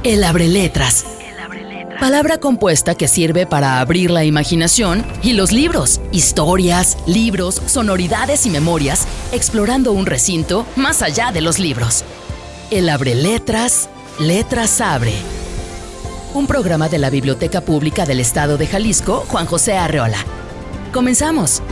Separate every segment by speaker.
Speaker 1: El abreletras. Palabra compuesta que sirve para abrir la imaginación y los libros, historias, libros, sonoridades y memorias, explorando un recinto más allá de los libros. El abreletras, letras abre. Un programa de la Biblioteca Pública del Estado de Jalisco, Juan José Arreola. ¡Comenzamos!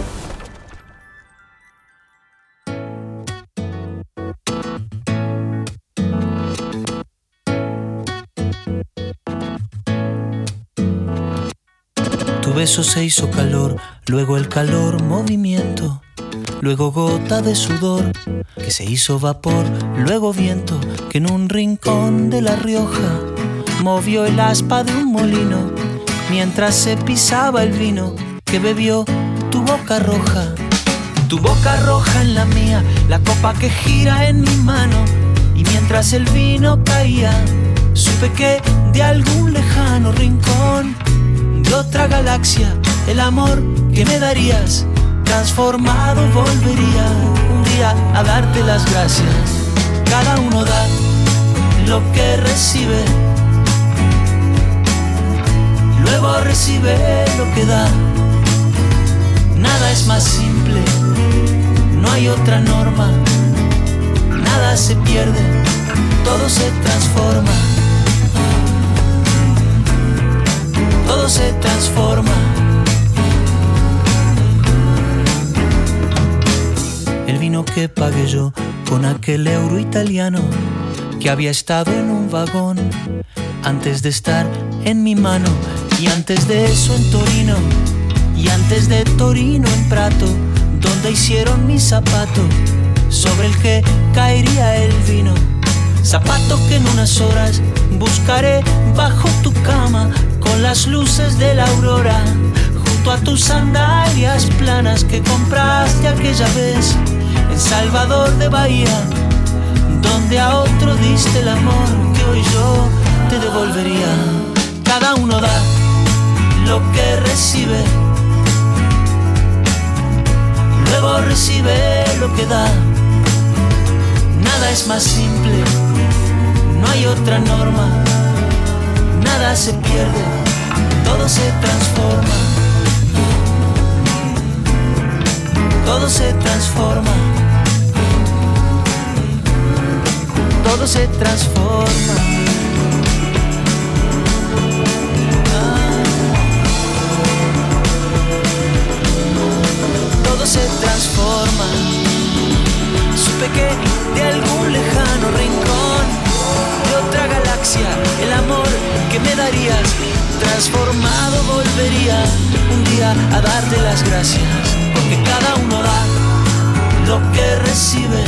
Speaker 2: Tu beso se hizo calor, luego el calor movimiento, luego gota de sudor que se hizo vapor, luego viento que en un rincón de La Rioja movió el aspa de un molino mientras se pisaba el vino que bebió tu boca roja en la mía, la copa que gira en mi mano, y mientras el vino caía supe que de algún lejano rincón de otra galaxia, el amor que me darías, transformado volvería un día a darte las gracias. Cada uno da lo que recibe, luego recibe lo que da. Nada es más simple, no hay otra norma. Nada se pierde, todo se transforma. Todo se transforma. El vino que pagué yo con aquel euro italiano que había estado en un vagón antes de estar en mi mano, y antes de eso en Torino, y antes de Torino en Prato, donde hicieron mi zapato sobre el que caería el vino. Zapato que en unas horas buscaré bajo tu cama, con las luces de la aurora, junto a tus sandalias planas que compraste aquella vez en Salvador de Bahía, donde a otro diste el amor que hoy yo te devolvería. Cada uno da lo que recibe, luego recibe lo que da. Nada es más simple, no hay otra norma. Nada se pierde, todo se transforma. Todo se transforma. Todo se transforma. Todo se transforma. Supe que de algún lejano rincón de otra galaxia, el amor que me darías, transformado volvería un día a darte las gracias, porque cada uno da lo que recibe,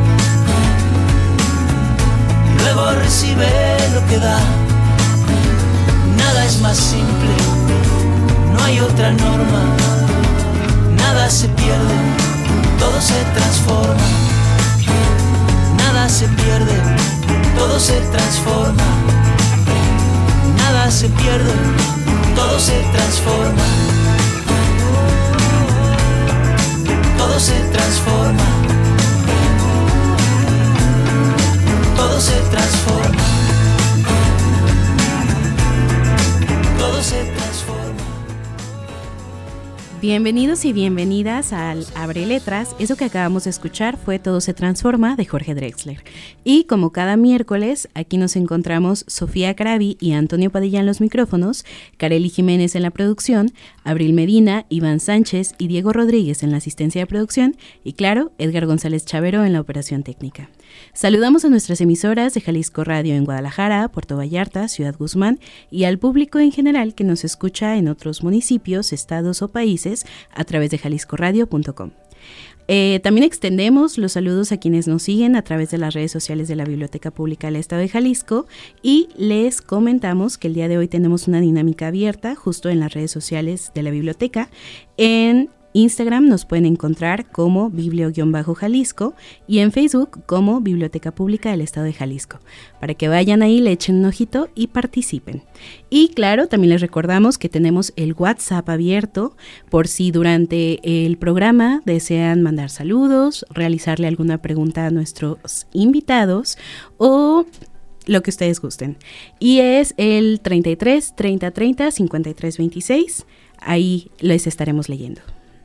Speaker 2: luego recibe lo que da. Nada es más simple, no hay otra norma. Nada se pierde, todo se transforma. Nada se pierde, todo se transforma. Nada se pierde, todo se transforma. Todo se transforma. Todo se transforma. Todo se transforma.
Speaker 3: Bienvenidos y bienvenidas al Abre Letras. Eso que acabamos de escuchar fue Todo se transforma de Jorge Drexler. Y como cada miércoles, aquí nos encontramos Sofía Carabi y Antonio Padilla en los micrófonos, Kareli Jiménez en la producción, Abril Medina, Iván Sánchez y Diego Rodríguez en la asistencia de producción y claro, Edgar González Chavero en la operación técnica. Saludamos a nuestras emisoras de Jalisco Radio en Guadalajara, Puerto Vallarta, Ciudad Guzmán y al público en general que nos escucha en otros municipios, estados o países a través de jaliscoradio.com. También extendemos los saludos a quienes nos siguen a través de las redes sociales de la Biblioteca Pública del Estado de Jalisco y les comentamos que el día de hoy tenemos una dinámica abierta justo en las redes sociales de la biblioteca. En Instagram nos pueden encontrar como biblio-jalisco y en Facebook como Biblioteca Pública del Estado de Jalisco, para que vayan ahí, le echen un ojito y participen. Y claro, también les recordamos que tenemos el WhatsApp abierto por si durante el programa desean mandar saludos, realizarle alguna pregunta a nuestros invitados o Lo que ustedes gusten. Y es el 33 30 30 53 26. Ahí les estaremos leyendo.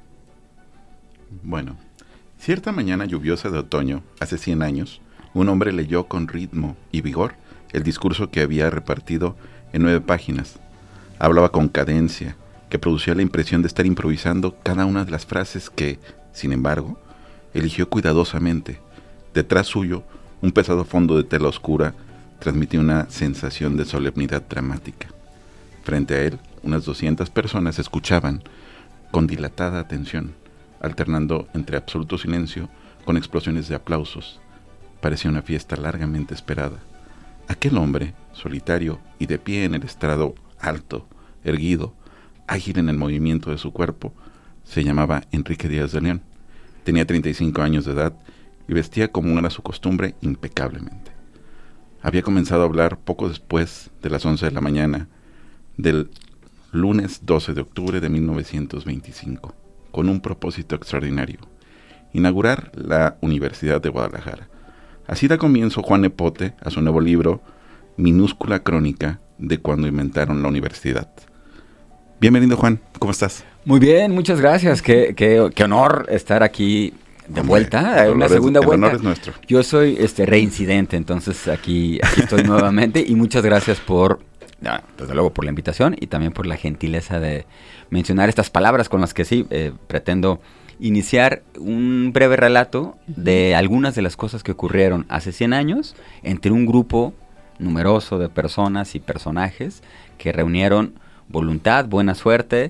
Speaker 4: Bueno, cierta mañana lluviosa de otoño, hace 100 años, un hombre leyó con ritmo y vigor el discurso que había repartido en 9 páginas. Hablaba con cadencia, que producía la impresión de estar improvisando cada una de las frases que, sin embargo, eligió cuidadosamente. Detrás suyo, un pesado fondo de tela oscura transmitía una sensación de solemnidad dramática. Frente a él, unas 200 personas escuchaban con dilatada atención, alternando entre absoluto silencio con explosiones de aplausos. Parecía una fiesta largamente esperada. Aquel hombre, solitario y de pie en el estrado alto, erguido, ágil en el movimiento de su cuerpo, se llamaba Enrique Díaz de León. Tenía 35 años de edad y vestía, como era su costumbre, impecablemente. Había comenzado a hablar poco después de las 11 de la mañana del lunes 12 de octubre de 1925, con un propósito extraordinario: inaugurar la Universidad de Guadalajara. Así da comienzo Juan Nepote a su nuevo libro, Minúscula Crónica de cuando inventaron la universidad. Bienvenido, Juan, ¿cómo estás?
Speaker 5: Muy bien, muchas gracias. Qué honor estar aquí de vuelta, una segunda vuelta.
Speaker 4: El honor es nuestro.
Speaker 5: Yo soy reincidente, entonces aquí estoy nuevamente, y muchas gracias desde luego por la invitación y también por la gentileza de mencionar estas palabras con las que sí pretendo iniciar un breve relato de algunas de las cosas que ocurrieron hace 100 años entre un grupo numeroso de personas y personajes que reunieron voluntad, buena suerte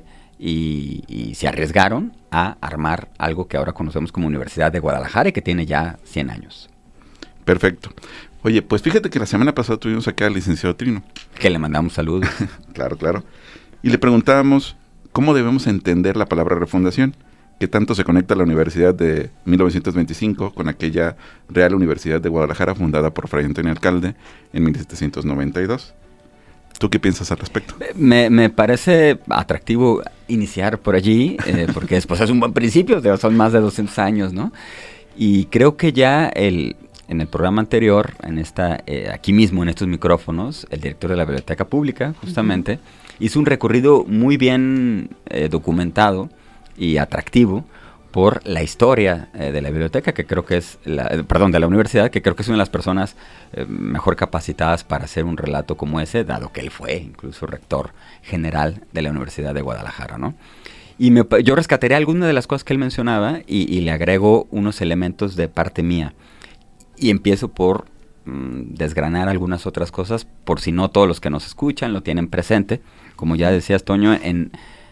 Speaker 5: y se arriesgaron a armar algo que ahora conocemos como Universidad de Guadalajara y que tiene ya 100 años.
Speaker 4: Perfecto. Oye, pues fíjate que la semana pasada tuvimos acá al licenciado Trino.
Speaker 5: Que le mandamos saludos.
Speaker 4: Claro. Y le preguntábamos cómo debemos entender la palabra refundación, que tanto se conecta a la Universidad de 1925 con aquella Real Universidad de Guadalajara fundada por Fray Antonio Alcalde en 1792. ¿Tú qué piensas al respecto?
Speaker 5: Me parece atractivo iniciar por allí, porque después es un buen principio, son más de 200 años, ¿no? Y creo que ya en el programa anterior, aquí mismo en estos micrófonos, el director de la Biblioteca Pública, justamente, hizo un recorrido muy bien documentado y atractivo por la historia de la biblioteca, que creo que es, de la universidad, que creo que es una de las personas mejor capacitadas para hacer un relato como ese, dado que él fue incluso rector general de la Universidad de Guadalajara, ¿no? Y yo rescataré algunas de las cosas que él mencionaba y le agrego unos elementos de parte mía. Y empiezo por desgranar algunas otras cosas, por si no todos los que nos escuchan lo tienen presente. Como ya decías, Toño, en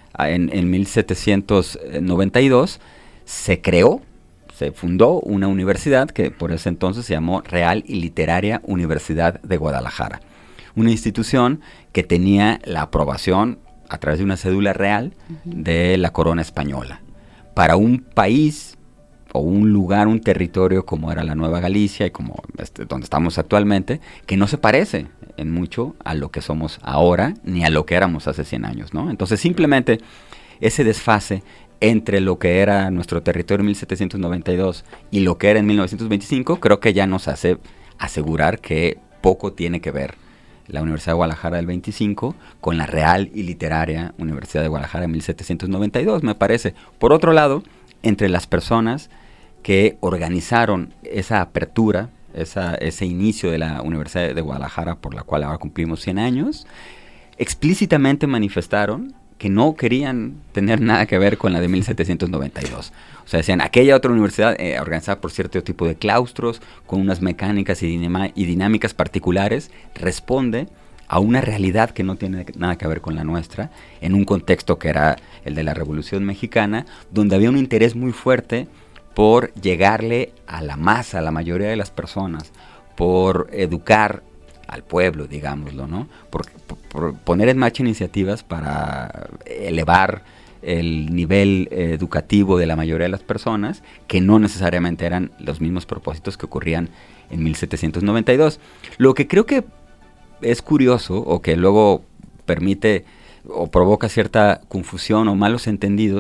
Speaker 5: 1792 se fundó una universidad que por ese entonces se llamó Real y Literaria Universidad de Guadalajara. Una institución que tenía la aprobación a través de una cédula real de la corona española. Para un país o un lugar, un territorio como era la Nueva Galicia y como donde estamos actualmente, que no se parece en mucho a lo que somos ahora ni a lo que éramos hace 100 años, ¿no? Entonces simplemente ese desfase entre lo que era nuestro territorio en 1792 y lo que era en 1925, creo que ya nos hace asegurar que poco tiene que ver la Universidad de Guadalajara del 25 con la Real y Literaria Universidad de Guadalajara en 1792, me parece. Por otro lado, entre las personas que organizaron esa apertura, ese inicio de la Universidad de Guadalajara, por la cual ahora cumplimos 100 años, explícitamente manifestaron que no querían tener nada que ver con la de 1792. O sea, decían, aquella otra universidad organizada por cierto tipo de claustros, con unas mecánicas y dinámicas particulares, responde a una realidad que no tiene nada que ver con la nuestra, en un contexto que era el de la Revolución Mexicana, donde había un interés muy fuerte por llegarle a la masa, a la mayoría de las personas, por educar al pueblo, digámoslo, ¿no? Por poner en marcha iniciativas para elevar el nivel educativo de la mayoría de las personas, que no necesariamente eran los mismos propósitos que ocurrían en 1792. Lo que creo que es curioso, o que luego permite o provoca cierta confusión o malos entendidos,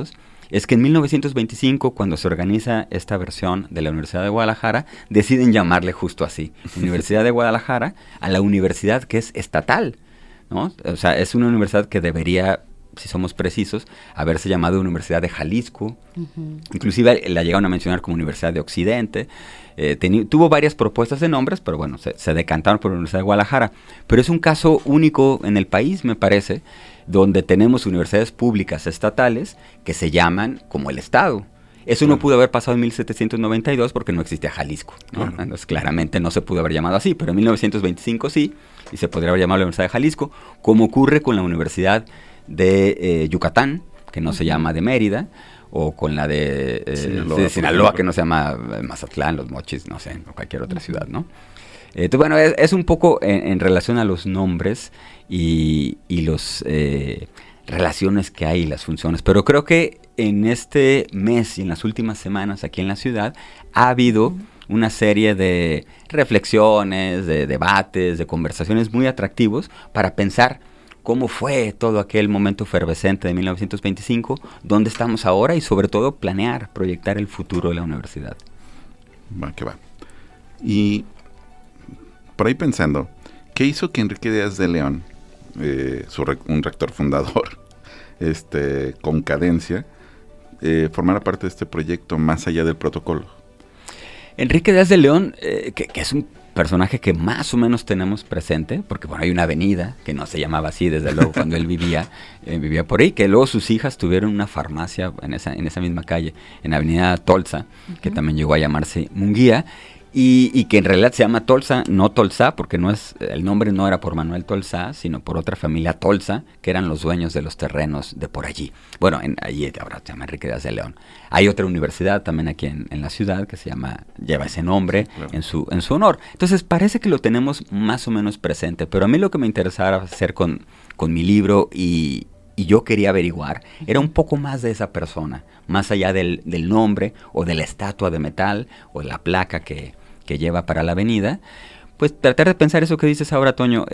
Speaker 5: es que en 1925, cuando se organiza esta versión de la Universidad de Guadalajara, deciden llamarle justo así, Universidad de Guadalajara, a la universidad que es estatal, ¿no? O sea, es una universidad que debería, si somos precisos, haberse llamado Universidad de Jalisco. Inclusive la llegaron a mencionar como Universidad de Occidente. Tuvo varias propuestas de nombres, pero bueno, se decantaron por la Universidad de Guadalajara. Pero es un caso único en el país, me parece, donde tenemos universidades públicas estatales que se llaman como el Estado. Eso no pudo haber pasado en 1792 porque no existía Jalisco, ¿no? Entonces, claramente no se pudo haber llamado así, pero en 1925 sí, y se podría haber llamado la Universidad de Jalisco, como ocurre con la Universidad de Yucatán, que no se llama de Mérida, o con la de Sinaloa, que no se llama Mazatlán, Los Mochis, no sé, o cualquier otra ciudad, ¿no? Entonces, bueno, es un poco en relación a los nombres y los relaciones que hay y las funciones. Pero creo que en este mes y en las últimas semanas aquí en la ciudad ha habido una serie de reflexiones, de debates, de conversaciones muy atractivos para pensar cómo fue todo aquel momento efervescente de 1925, dónde estamos ahora y sobre todo planear, proyectar el futuro de la universidad.
Speaker 4: Va que va. Y por ahí pensando, ¿qué hizo que Enrique Díaz de León, un rector fundador, con cadencia, formara parte de este proyecto más allá del protocolo?
Speaker 5: Enrique Díaz de León, que es un personaje que más o menos tenemos presente, porque bueno, hay una avenida que no se llamaba así, desde luego, cuando él vivía por ahí, que luego sus hijas tuvieron una farmacia en esa misma calle, en la avenida Tolsa, que también llegó a llamarse Munguía, y que en realidad se llama Tolsa, no Tolsa, porque el nombre no era por Manuel Tolsa, sino por otra familia Tolsa, que eran los dueños de los terrenos de por allí. Bueno, allí ahora se llama Enrique Díaz de León. Hay otra universidad también aquí en la ciudad que lleva ese nombre, claro, en su honor. Entonces parece que lo tenemos más o menos presente, pero a mí lo que me interesaba hacer con mi libro y yo quería averiguar, era un poco más de esa persona, más allá del nombre o de la estatua de metal o de la placa que lleva para la avenida, pues tratar de pensar eso que dices ahora, Toño,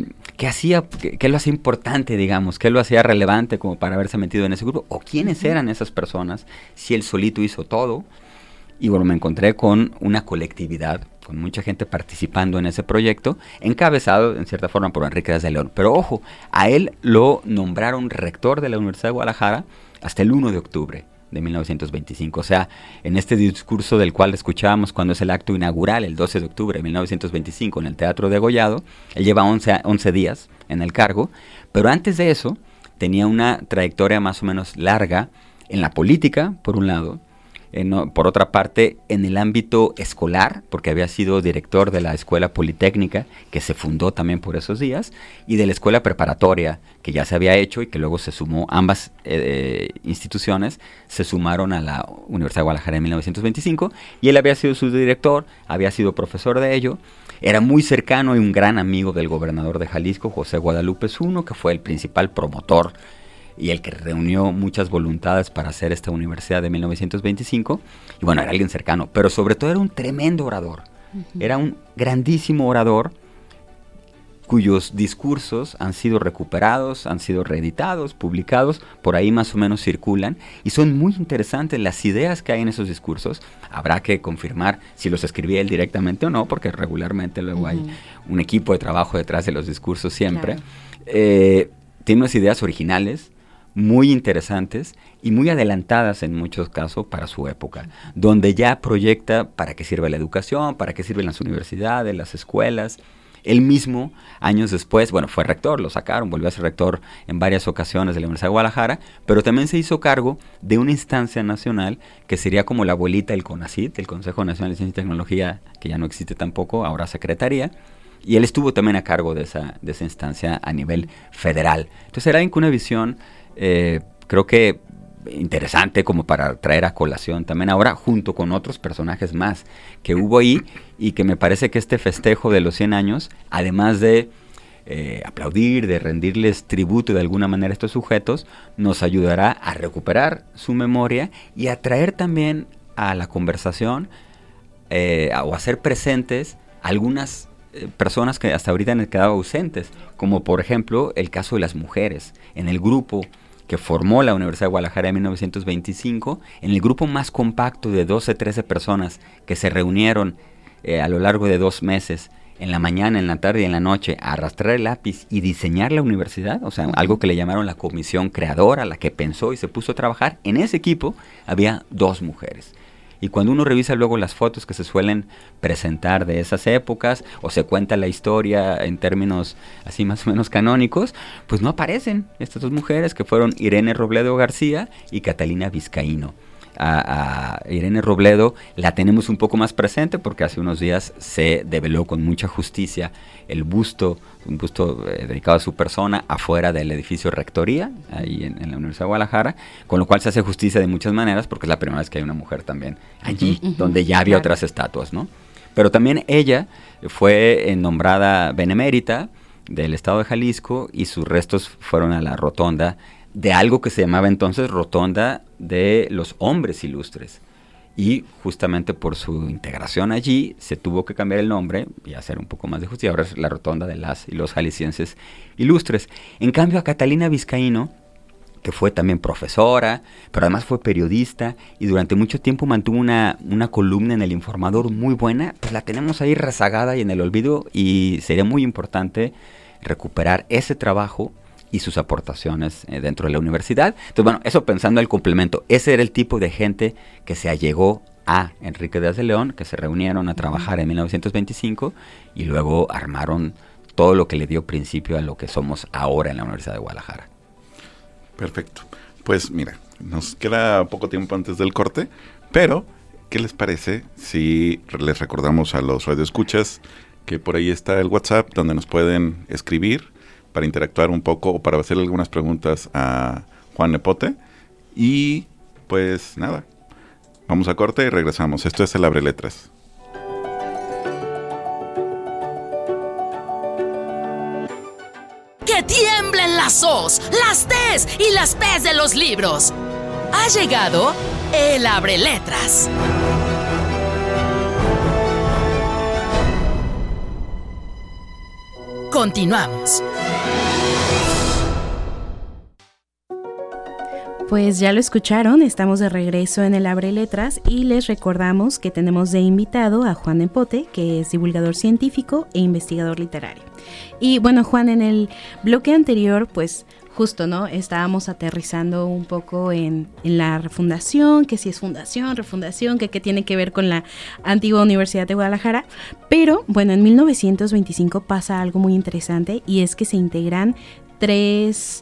Speaker 5: ¿qué lo hacía importante, digamos? ¿Qué lo hacía relevante como para haberse metido en ese grupo? ¿O quiénes eran esas personas? Si él solito hizo todo. Y bueno, me encontré con una colectividad, con mucha gente participando en ese proyecto, encabezado en cierta forma por Enrique Díaz de León. Pero ojo, a él lo nombraron rector de la Universidad de Guadalajara hasta el 1 de octubre de 1925. O sea, en este discurso del cual escuchábamos cuando es el acto inaugural, el 12 de octubre de 1925, en el Teatro de Gollado, él lleva 11 días en el cargo, pero antes de eso tenía una trayectoria más o menos larga en la política, por un lado, por otra parte, en el ámbito escolar, porque había sido director de la Escuela Politécnica, que se fundó también por esos días, y de la Escuela Preparatoria, que ya se había hecho y que luego se sumó, ambas instituciones se sumaron a la Universidad de Guadalajara en 1925, y él había sido su director, había sido profesor de ello, era muy cercano y un gran amigo del gobernador de Jalisco, José Guadalupe Zuno, que fue el principal promotor y el que reunió muchas voluntades para hacer esta universidad de 1925, y bueno, era alguien cercano, pero sobre todo era un tremendo orador, era un grandísimo orador, cuyos discursos han sido recuperados, han sido reeditados, publicados, por ahí más o menos circulan, y son muy interesantes las ideas que hay en esos discursos. Habrá que confirmar si los escribía él directamente o no, porque regularmente luego hay un equipo de trabajo detrás de los discursos siempre. Claro. Tiene unas ideas originales, muy interesantes y muy adelantadas en muchos casos para su época, donde ya proyecta para qué sirve la educación, para qué sirven las universidades, las escuelas. Él mismo, años después, bueno, fue rector, lo sacaron, volvió a ser rector en varias ocasiones de la Universidad de Guadalajara, pero también se hizo cargo de una instancia nacional que sería como la abuelita del CONACYT, el Consejo Nacional de Ciencia y Tecnología, que ya no existe tampoco, ahora Secretaría, y él estuvo también a cargo de esa instancia a nivel federal. Entonces era una visión, creo que interesante como para traer a colación también ahora, junto con otros personajes más que hubo ahí, y que me parece que este festejo de los 100 años, además de aplaudir, de rendirles tributo de alguna manera a estos sujetos, nos ayudará a recuperar su memoria y a traer también a la conversación o a hacer presentes algunas personas que hasta ahorita han quedado ausentes, como por ejemplo el caso de las mujeres. En el grupo que formó la Universidad de Guadalajara en 1925, en el grupo más compacto de 12, 13 personas que se reunieron a lo largo de 2 meses, en la mañana, en la tarde y en la noche, a arrastrar el lápiz y diseñar la universidad, o sea, algo que le llamaron la comisión creadora, la que pensó y se puso a trabajar. En ese equipo había 2 mujeres. Y cuando uno revisa luego las fotos que se suelen presentar de esas épocas, o se cuenta la historia en términos así más o menos canónicos, pues no aparecen estas 2 mujeres, que fueron Irene Robledo García y Catalina Vizcaíno. A Irene Robledo la tenemos un poco más presente porque hace unos días se develó con mucha justicia un busto dedicado a su persona afuera del edificio Rectoría, ahí en la Universidad de Guadalajara, con lo cual se hace justicia de muchas maneras porque es la primera vez que hay una mujer también allí, donde ya había otras estatuas, ¿no? Pero también ella fue nombrada benemérita del estado de Jalisco y sus restos fueron a la rotonda de algo que se llamaba entonces Rotonda de los Hombres Ilustres. Y justamente por su integración allí se tuvo que cambiar el nombre y hacer un poco más de justicia. Ahora es la Rotonda de las y los Jaliscienses Ilustres. En cambio, a Catalina Vizcaíno, que fue también profesora, pero además fue periodista y durante mucho tiempo mantuvo una columna en El Informador muy buena, pues la tenemos ahí rezagada y en el olvido, y sería muy importante recuperar ese trabajo y sus aportaciones dentro de la universidad. Entonces, bueno, eso pensando el complemento. Ese era el tipo de gente que se allegó a Enrique Díaz de León, que se reunieron a trabajar en 1925 y luego armaron todo lo que le dio principio a lo que somos ahora en la Universidad de Guadalajara.
Speaker 4: Perfecto. Pues mira, nos queda poco tiempo antes del corte, pero ¿qué les parece si les recordamos a los radioescuchas que por ahí está el WhatsApp donde nos pueden escribir para interactuar un poco o para hacer algunas preguntas a Juan Nepote? Y pues nada, vamos a corte y regresamos. Esto es El Abre Letras.
Speaker 1: ¡Que tiemblen las O's, las T's y las P's de los libros! Ha llegado El Abre Letras. Continuamos.
Speaker 3: Pues ya lo escucharon, estamos de regreso en el Abre Letras y les recordamos que tenemos de invitado a Juan Nepote, que es divulgador científico e investigador literario. Y bueno, Juan, en el bloque anterior, pues justo, ¿no? Estábamos aterrizando un poco en la refundación, que si es fundación, refundación, que qué tiene que ver con la antigua Universidad de Guadalajara. Pero bueno, en 1925 pasa algo muy interesante y es que se integran 3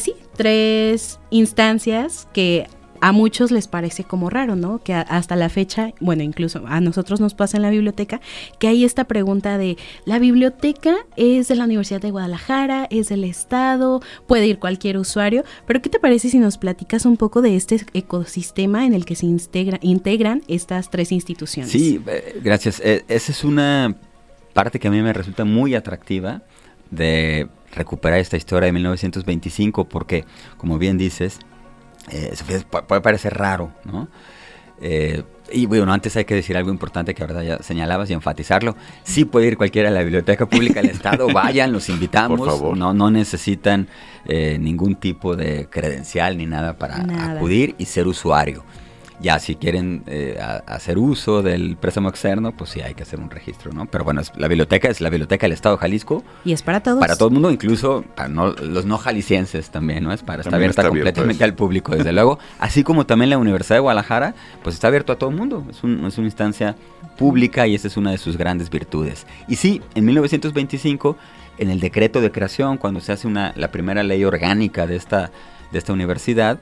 Speaker 3: instancias que a muchos les parece como raro, ¿no? Que hasta la fecha, bueno, incluso a nosotros nos pasa en la biblioteca, que hay esta pregunta de, ¿la biblioteca es de la Universidad de Guadalajara, es del Estado, puede ir cualquier usuario? Pero ¿qué te parece si nos platicas un poco de este ecosistema en el que se integran estas 3 instituciones?
Speaker 5: Sí, gracias. Esa es una parte que a mí me resulta muy atractiva de recuperar esta historia de 1925, porque, como bien dices, puede parecer raro, ¿no? Y bueno, antes hay que decir algo importante que ahora ya señalabas y enfatizarlo. Sí puede ir cualquiera a la Biblioteca Pública del Estado, vayan, los invitamos. Por favor. No necesitan ningún tipo de credencial ni nada para acudir y ser usuario. Ya si quieren hacer uso del préstamo externo, pues sí hay que hacer un registro, ¿no? Pero bueno, la biblioteca es la Biblioteca del Estado de Jalisco.
Speaker 3: Y es para todos.
Speaker 5: Para todo el mundo, incluso para los no jaliscienses también, ¿no? Está abierta completamente al público, desde luego. Así como también la Universidad de Guadalajara, pues está abierto a todo el mundo. Es una instancia pública y esa es una de sus grandes virtudes. Y sí, en 1925, en el decreto de creación, cuando se hace la primera ley orgánica de esta universidad,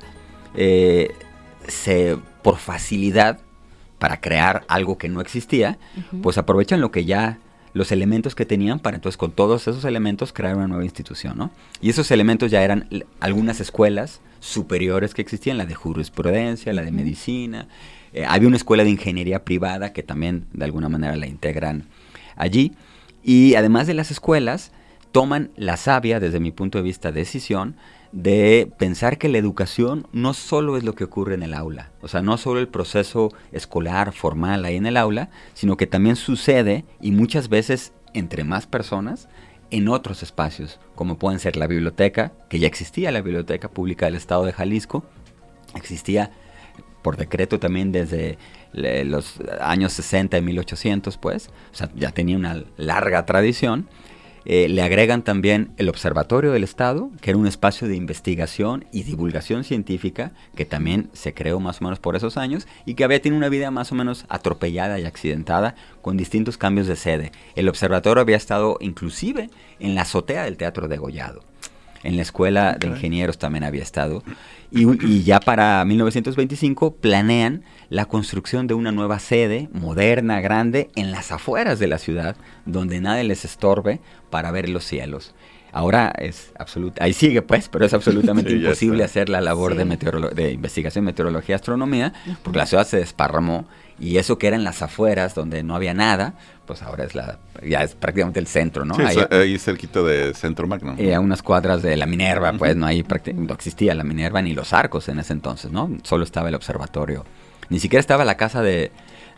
Speaker 5: por facilidad para crear algo que no existía, pues aprovechan los elementos que tenían para entonces con todos esos elementos crear una nueva institución, ¿no? Y esos elementos ya eran algunas escuelas superiores que existían, la de jurisprudencia, la de medicina, había una escuela de ingeniería privada que también de alguna manera la integran allí, y además de las escuelas toman la sabia, desde mi punto de vista, decisión de pensar que la educación no solo es lo que ocurre en el aula, o sea, no solo el proceso escolar, formal ahí en el aula, sino que también sucede, y muchas veces entre más personas, en otros espacios, como pueden ser la biblioteca, que ya existía, la Biblioteca Pública del Estado de Jalisco, existía por decreto también desde los años 60 y 1800, pues, o sea, ya tenía una larga tradición. Le agregan también el Observatorio del Estado, que era un espacio de investigación y divulgación científica, que también se creó más o menos por esos años, y que había tenido una vida más o menos atropellada y accidentada, con distintos cambios de sede. El observatorio había estado inclusive en la azotea del Teatro Degollado. En la Escuela de Ingenieros también había estado. Y ya para 1925 planean la construcción de una nueva sede, moderna, grande, en las afueras de la ciudad, donde nadie les estorbe para ver los cielos. Ahora es absoluta, ahí sigue pues, pero es absolutamente imposible hacer la labor de investigación, meteorología, astronomía, porque la ciudad se desparramó, y eso que era en las afueras, donde no había nada, pues ahora ya es prácticamente el centro, ¿no?
Speaker 4: Sí, ahí cerquita de Centro Magno.
Speaker 5: A unas cuadras de la Minerva, pues, no existía la Minerva ni los Arcos en ese entonces, ¿no? Solo estaba el observatorio. Ni siquiera estaba la casa de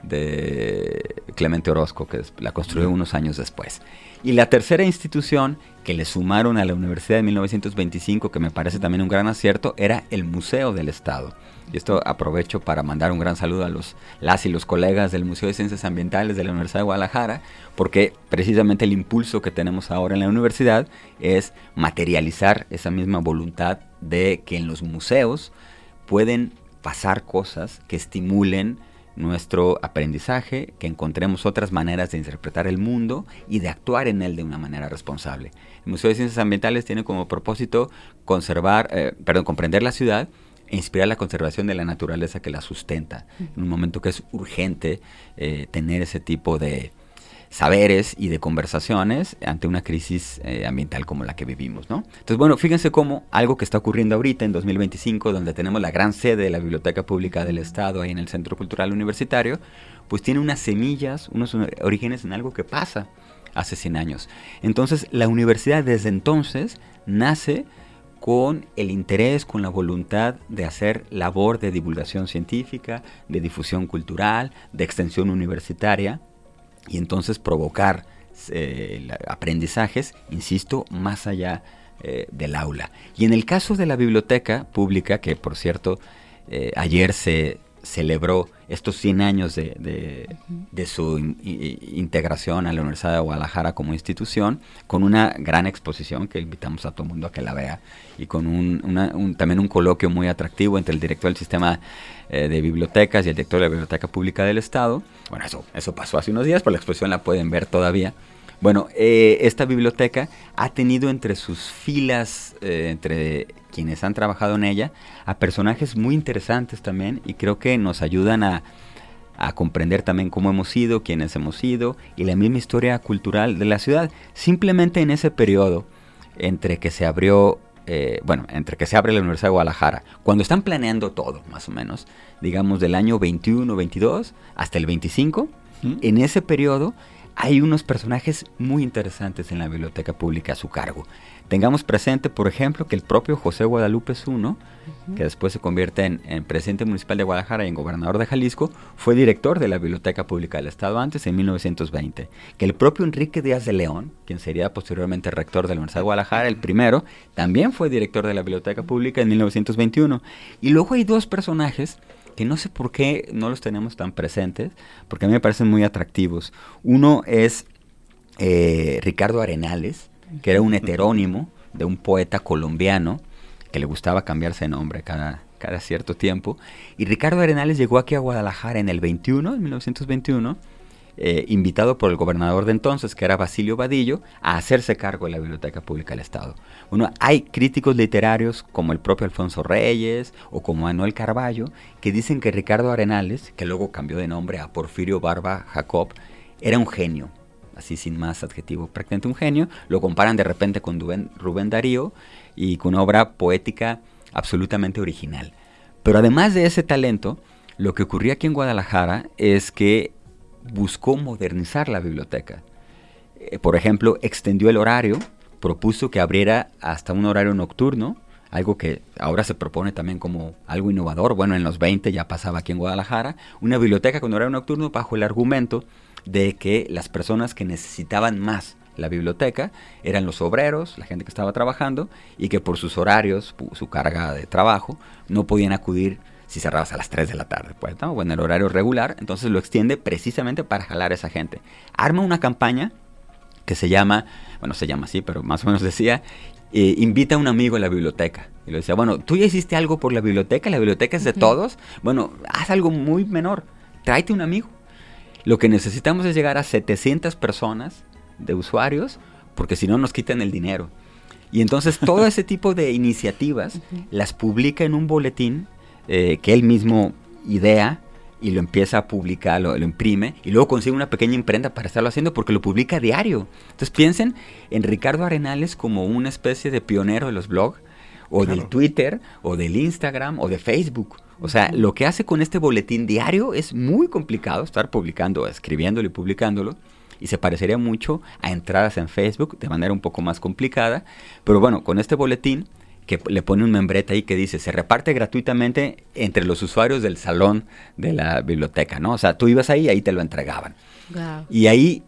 Speaker 5: Clemente Orozco, que la construyó unos años después. Y la tercera institución que le sumaron a la Universidad de 1925, que me parece también un gran acierto, era el Museo del Estado. Y esto aprovecho para mandar un gran saludo a las y los colegas del Museo de Ciencias Ambientales de la Universidad de Guadalajara, porque precisamente el impulso que tenemos ahora en la universidad es materializar esa misma voluntad de que en los museos pueden pasar cosas que estimulen nuestro aprendizaje, que encontremos otras maneras de interpretar el mundo y de actuar en él de una manera responsable. El Museo de Ciencias Ambientales tiene como propósito comprender la ciudad e inspirar la conservación de la naturaleza que la sustenta, en un momento que es urgente tener ese tipo de saberes y de conversaciones ante una crisis ambiental como la que vivimos, ¿no? Entonces, bueno, fíjense cómo algo que está ocurriendo ahorita en 2025, donde tenemos la gran sede de la Biblioteca Pública del Estado ahí en el Centro Cultural Universitario, pues tiene unas semillas, unos orígenes en algo que pasa hace 100 años. Entonces, la universidad desde entonces nace con el interés, con la voluntad de hacer labor de divulgación científica, de difusión cultural, de extensión universitaria, y entonces provocar aprendizajes, insisto, más allá del aula. Y en el caso de la biblioteca pública, que por cierto ayer se celebró estos 100 años de su integración a la Universidad de Guadalajara como institución, con una gran exposición que invitamos a todo el mundo a que la vea, y con también un coloquio muy atractivo entre el director del sistema de bibliotecas y el director de la Biblioteca Pública del Estado. Bueno, eso pasó hace unos días, pero la exposición la pueden ver todavía. Bueno, esta biblioteca ha tenido entre sus filas, entre quienes han trabajado en ella, a personajes muy interesantes también, y creo que nos ayudan a comprender también cómo hemos sido, quiénes hemos sido, y la misma historia cultural de la ciudad. Simplemente en ese periodo, entre que se abre la Universidad de Guadalajara, cuando están planeando todo, más o menos, digamos del año 21, 22 hasta el 25, en ese periodo hay unos personajes muy interesantes en la biblioteca pública a su cargo. Tengamos presente, por ejemplo, que el propio José Guadalupe Zuno, que después se convierte en presidente municipal de Guadalajara y en gobernador de Jalisco, fue director de la Biblioteca Pública del Estado antes, en 1920. Que el propio Enrique Díaz de León, quien sería posteriormente rector de la Universidad de Guadalajara, el primero, también fue director de la Biblioteca Pública en 1921. Y luego hay dos personajes que no sé por qué no los tenemos tan presentes, porque a mí me parecen muy atractivos. Uno es Ricardo Arenales, que era un heterónimo de un poeta colombiano que le gustaba cambiarse de nombre cada cierto tiempo. Y Ricardo Arenales llegó aquí a Guadalajara en 1921, invitado por el gobernador de entonces, que era Basilio Vadillo, a hacerse cargo de la Biblioteca Pública del Estado. Bueno, hay críticos literarios como el propio Alfonso Reyes o como Manuel Carballo, que dicen que Ricardo Arenales, que luego cambió de nombre a Porfirio Barba Jacob, era un genio, así sin más adjetivo, prácticamente un genio. Lo comparan de repente con Rubén Darío y con una obra poética absolutamente original. Pero además de ese talento, lo que ocurría aquí en Guadalajara es que buscó modernizar la biblioteca. Por ejemplo, extendió el horario, propuso que abriera hasta un horario nocturno, algo que ahora se propone también como algo innovador. Bueno, en los 20 ya pasaba aquí en Guadalajara, una biblioteca con horario nocturno bajo el argumento de que las personas que necesitaban más la biblioteca eran los obreros, la gente que estaba trabajando, y que por sus horarios, su carga de trabajo, no podían acudir si cerrabas a las 3 de la tarde, pues, ¿no? O en el horario regular. Entonces lo extiende precisamente para jalar a esa gente. Arma una campaña que se llama así, pero más o menos decía, invita a un amigo a la biblioteca. Y le decía, bueno, tú ya hiciste algo por la biblioteca es de todos, bueno, haz algo muy menor, tráete un amigo. Lo que necesitamos es llegar a 700 personas de usuarios, porque si no nos quitan el dinero. Y entonces todo ese tipo de iniciativas las publica en un boletín que él mismo idea y lo empieza a publicar, lo imprime, y luego consigue una pequeña imprenta para estarlo haciendo porque lo publica a diario. Entonces piensen en Ricardo Arenales como una especie de pionero de los blogs, o del Twitter, o del Instagram, o de Facebook. O sea, lo que hace con este boletín diario es muy complicado, estar publicando, escribiéndolo y publicándolo, y se parecería mucho a entradas en Facebook de manera un poco más complicada, pero bueno, con este boletín que le pone un membrete ahí que dice, se reparte gratuitamente entre los usuarios del salón de la biblioteca, ¿no? O sea, tú ibas ahí te lo entregaban. Wow. Y ahí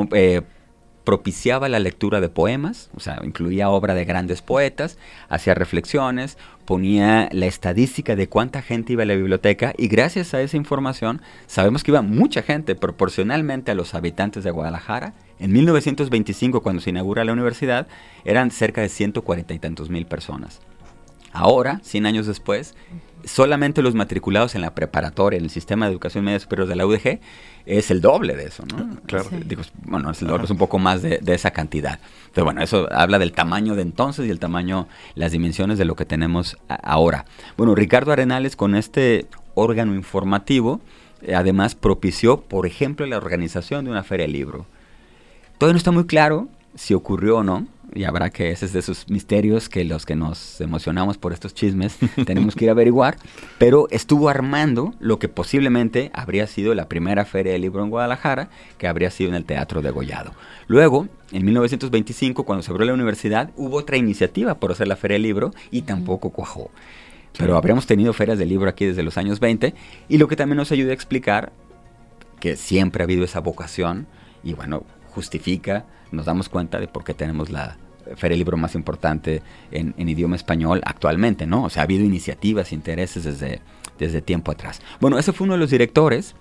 Speaker 5: propiciaba la lectura de poemas, o sea, incluía obra de grandes poetas, hacía reflexiones, ponía la estadística de cuánta gente iba a la biblioteca, y gracias a esa información sabemos que iba mucha gente proporcionalmente a los habitantes de Guadalajara. En 1925, cuando se inaugura la universidad, eran cerca de 140 y tantos mil personas. Ahora, 100 años después, solamente los matriculados en la preparatoria, en el sistema de educación media superior de la UDG, es el doble de eso, ¿no?
Speaker 4: Claro.
Speaker 5: Sí. Digo, bueno, es el doble, es un poco más de esa cantidad. Pero bueno, eso habla del tamaño de entonces y el tamaño, las dimensiones de lo que tenemos ahora. Bueno, Ricardo Arenales, con este órgano informativo, además propició, por ejemplo, la organización de una feria de libro. Todavía no está muy claro si ocurrió o no, y habrá que, ese es de esos misterios que los que nos emocionamos por estos chismes tenemos que ir a averiguar, pero estuvo armando lo que posiblemente habría sido la primera feria de libro en Guadalajara, que habría sido en el Teatro Degollado. Luego, en 1925, cuando se abrió la universidad, hubo otra iniciativa por hacer la feria de libro y tampoco cuajó. Pero habríamos tenido ferias de libro aquí desde los años 20, y lo que también nos ayuda a explicar que siempre ha habido esa vocación, y bueno, justifica, nos damos cuenta de por qué tenemos la feria de libro más importante en idioma español actualmente, ¿no? O sea, ha habido iniciativas, intereses desde tiempo atrás. Bueno, ese fue uno de los directores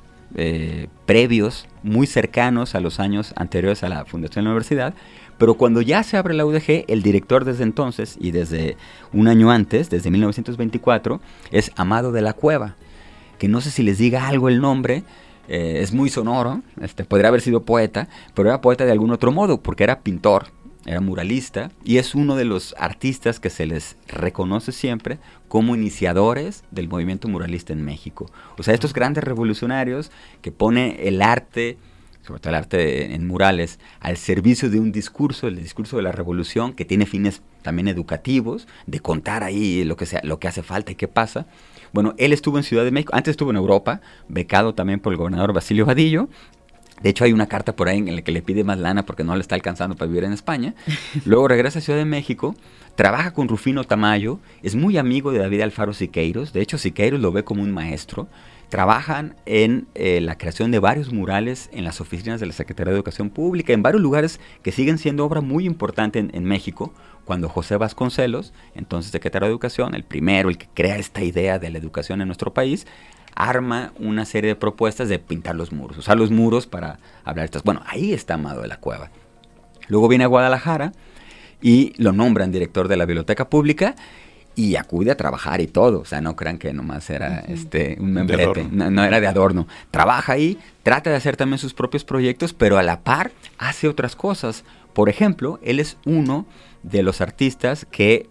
Speaker 5: previos, muy cercanos a los años anteriores a la fundación de la universidad, pero cuando ya se abre la UDG, el director desde entonces y desde un año antes, desde 1924, es Amado de la Cueva, que no sé si les diga algo el nombre. Es muy sonoro, podría haber sido poeta, pero era poeta de algún otro modo, porque era pintor, era muralista, y es uno de los artistas que se les reconoce siempre como iniciadores del movimiento muralista en México. O sea, estos grandes revolucionarios que pone el arte, sobre todo el arte en murales, al servicio de un discurso, el discurso de la revolución, que tiene fines también educativos, de contar ahí lo que hace falta y qué pasa. Bueno, él estuvo en Ciudad de México, antes estuvo en Europa, becado también por el gobernador Basilio Vadillo. De hecho, hay una carta por ahí en la que le pide más lana porque no le está alcanzando para vivir en España. Luego regresa a Ciudad de México, trabaja con Rufino Tamayo, es muy amigo de David Alfaro Siqueiros. De hecho, Siqueiros lo ve como un maestro. Trabajan en la creación de varios murales en las oficinas de la Secretaría de Educación Pública, en varios lugares que siguen siendo obra muy importante en México, cuando José Vasconcelos, entonces secretario de Educación, el primero, el que crea esta idea de la educación en nuestro país, arma una serie de propuestas de pintar los muros, usar los muros para hablar de estas. Bueno, ahí está Amado de la Cueva. Luego viene a Guadalajara y lo nombran director de la Biblioteca Pública, y acude a trabajar y todo. O sea, no crean que nomás era un membrete. No era de adorno. Trabaja ahí, trata de hacer también sus propios proyectos, pero a la par hace otras cosas. Por ejemplo, él es uno de los artistas que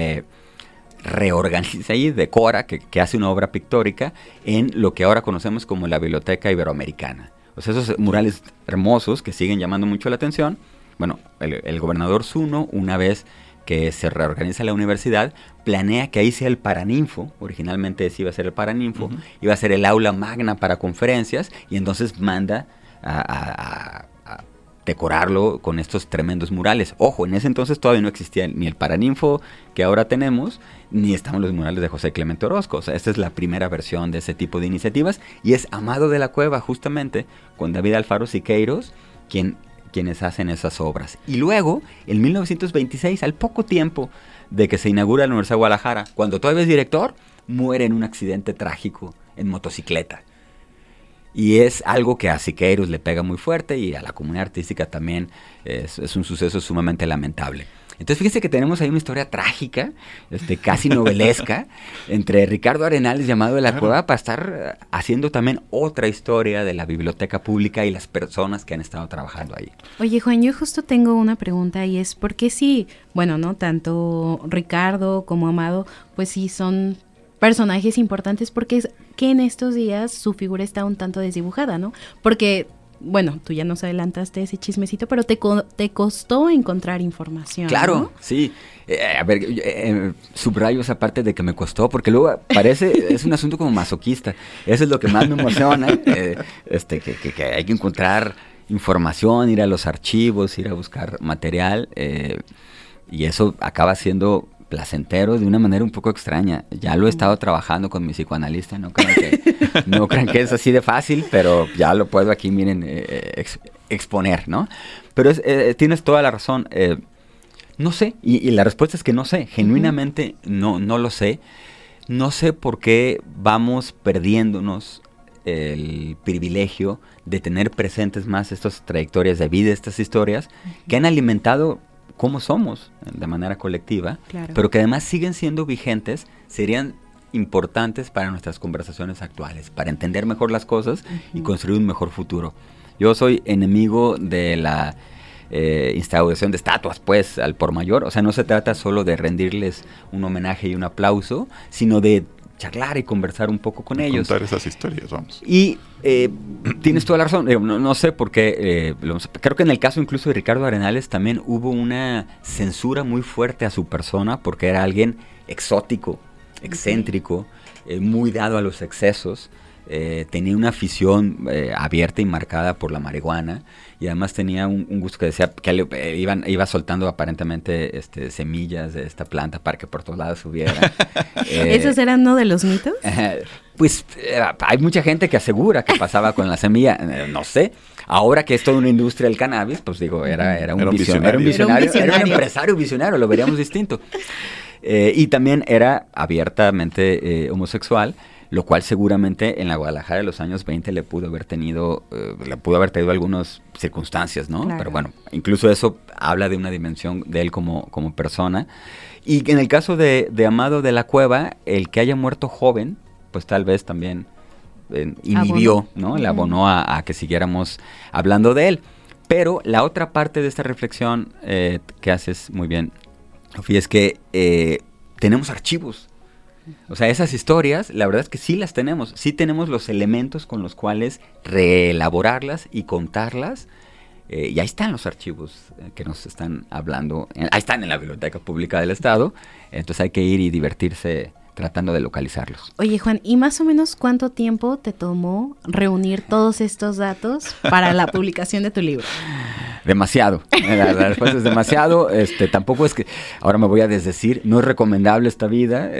Speaker 5: reorganiza y decora, que hace una obra pictórica en lo que ahora conocemos como la Biblioteca Iberoamericana. O sea, esos murales hermosos que siguen llamando mucho la atención. Bueno, el gobernador Zuno, una vez que se reorganiza la universidad, planea que ahí sea el Paraninfo. Originalmente ese iba a ser el Paraninfo, iba a ser el aula magna para conferencias, y entonces manda a decorarlo con estos tremendos murales. Ojo, en ese entonces todavía no existía ni el Paraninfo que ahora tenemos, ni estaban los murales de José Clemente Orozco. O sea, esta es la primera versión de ese tipo de iniciativas, y es Amado de la Cueva, justamente, con David Alfaro Siqueiros, quien quienes hacen esas obras. Y luego, en 1926, al poco tiempo de que se inaugura la Universidad de Guadalajara, cuando todavía es director, muere en un accidente trágico en motocicleta. Y es algo que a Siqueiros le pega muy fuerte y a la comunidad artística también es un suceso sumamente lamentable. Entonces fíjense que tenemos ahí una historia trágica, casi novelesca, entre Ricardo Arenales y Amado de la Cueva para estar haciendo también otra historia de la biblioteca pública y las personas que han estado trabajando ahí.
Speaker 3: Oye, Juan, yo justo tengo una pregunta y es ¿por qué sí, bueno, no tanto Ricardo como Amado, pues sí son personajes importantes, porque es que en estos días su figura está un tanto desdibujada, ¿no? Porque, bueno, tú ya nos adelantaste ese chismecito, pero te costó encontrar información,
Speaker 5: Claro,
Speaker 3: ¿no?
Speaker 5: Sí. A ver, subrayo esa parte de que me costó, porque luego parece, es un asunto como masoquista. Eso es lo que más me emociona, que hay que encontrar información, ir a los archivos, ir a buscar material, y eso acaba siendo placentero de una manera un poco extraña. Ya lo he estado trabajando con mi psicoanalista, no crean que es así de fácil, pero ya lo puedo aquí, miren, exponer, ¿no? Pero tienes toda la razón. No sé, y la respuesta es que no sé, genuinamente no lo sé. No sé por qué vamos perdiéndonos el privilegio de tener presentes más estas trayectorias de vida, estas historias que han alimentado cómo somos de manera colectiva, claro, pero que además siguen siendo vigentes, serían importantes para nuestras conversaciones actuales, para entender mejor las cosas y construir un mejor futuro. Yo soy enemigo de la instauración de estatuas, pues, al por mayor. O sea, no se trata solo de rendirles un homenaje y un aplauso, sino de charlar y conversar un poco con ellos.
Speaker 4: Contar esas historias, vamos.
Speaker 5: Y tienes toda la razón. No sé por qué. Creo que en el caso incluso de Ricardo Arenales también hubo una censura muy fuerte a su persona porque era alguien exótico, excéntrico, muy dado a los excesos. Tenía una afición abierta y marcada por la marihuana y además tenía un gusto que decía que iba soltando aparentemente semillas de esta planta para que por todos lados subiera.
Speaker 3: ¿Esos eran uno de los mitos?
Speaker 5: Pues hay mucha gente que asegura que pasaba con la semilla, no sé. Ahora que es toda una industria del cannabis, pues digo, era un visionario, era un empresario visionario, lo veríamos distinto. Y también era abiertamente homosexual, lo cual seguramente en la Guadalajara de los años 20 le pudo haber tenido algunas circunstancias, ¿no? Claro. Pero bueno, incluso eso habla de una dimensión de él como persona. Y en el caso de Amado de la Cueva, el que haya muerto joven, pues tal vez también inhibió, ¿no? Le abonó a que siguiéramos hablando de él. Pero la otra parte de esta reflexión que haces muy bien, Sofía, es que tenemos archivos. O sea, esas historias, la verdad es que sí las tenemos. Sí tenemos los elementos con los cuales reelaborarlas y contarlas. Y ahí están los archivos que nos están hablando. Ahí están en la Biblioteca Pública del Estado. Entonces hay que ir y divertirse tratando de localizarlos.
Speaker 3: Oye, Juan, ¿y más o menos cuánto tiempo te tomó reunir todos estos datos para la publicación de tu libro?
Speaker 5: Demasiado. La respuesta es demasiado. Tampoco es que ahora me voy a desdecir. No es recomendable esta vida.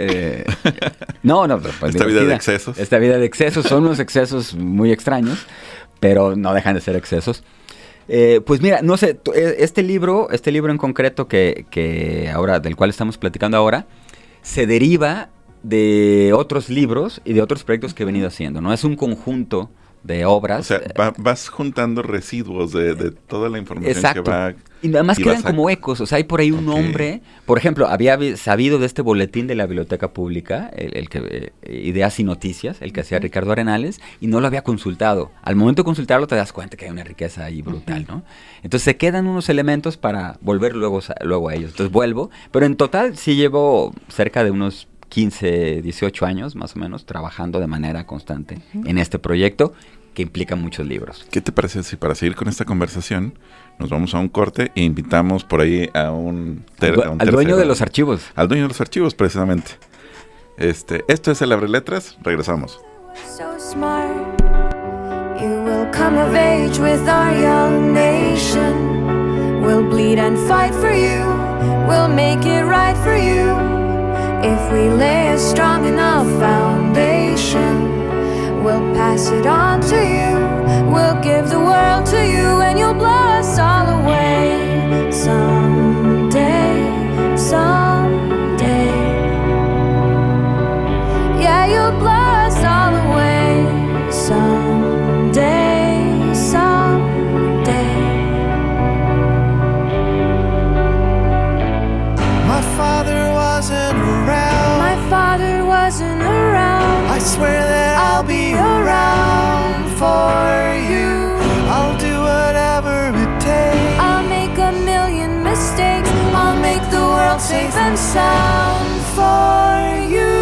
Speaker 5: No. Pues
Speaker 4: esta vida de excesos.
Speaker 5: Esta vida de excesos. Son unos excesos muy extraños, pero no dejan de ser excesos. Pues mira, no sé. Este libro en concreto que ahora del cual estamos platicando ahora se deriva de otros libros y de otros proyectos que he venido haciendo, ¿no? Es un conjunto de obras. O sea,
Speaker 4: vas juntando residuos de toda la información.
Speaker 5: Exacto.
Speaker 4: Que va.
Speaker 5: Y además quedan como ecos. O sea, hay por ahí un nombre. Por ejemplo, había sabido de este boletín de la Biblioteca Pública, el que Ideas y Noticias, el que hacía Ricardo Arenales, y no lo había consultado. Al momento de consultarlo te das cuenta que hay una riqueza ahí brutal, ¿no? Entonces se quedan unos elementos para volver luego a ellos. Entonces vuelvo. Pero en total sí llevo cerca de unos 15, 18 años más o menos trabajando de manera constante en este proyecto que implica muchos libros.
Speaker 4: ¿Qué te parece si para seguir con esta conversación nos vamos a un corte e invitamos por ahí a al
Speaker 5: dueño de los archivos?
Speaker 4: Al dueño de los archivos, precisamente. Esto es el Abre Letras, regresamos.
Speaker 6: So smart, you will come of age with our young nation. We'll bleed and fight for you, we'll make it right for you. If we lay a strong enough foundation, we'll pass it on to you. We'll give the world to you and you'll blow us all away. sound for you.